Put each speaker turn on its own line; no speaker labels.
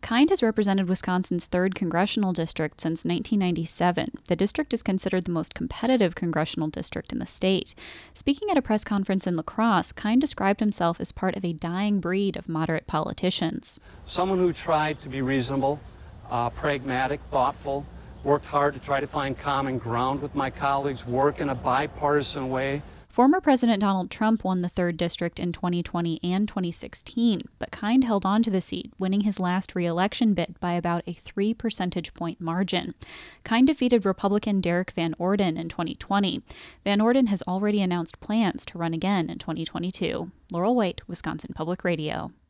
Kind has represented Wisconsin's 3rd congressional district since 1997. The district is considered the most competitive congressional district in the state. Speaking at a press conference in La Crosse, Kind described himself as part of a dying breed of moderate politicians.
Someone who tried to be reasonable, pragmatic, thoughtful, worked hard to try to find common ground with my colleagues, work in a bipartisan way.
Former President Donald Trump won the 3rd district in 2020 and 2016, but Kind held on to the seat, winning his last re-election bid by about a 3 percentage point margin. Kind defeated Republican Derek Van Orden in 2020. Van Orden has already announced plans to run again in 2022. Laurel White, Wisconsin Public Radio.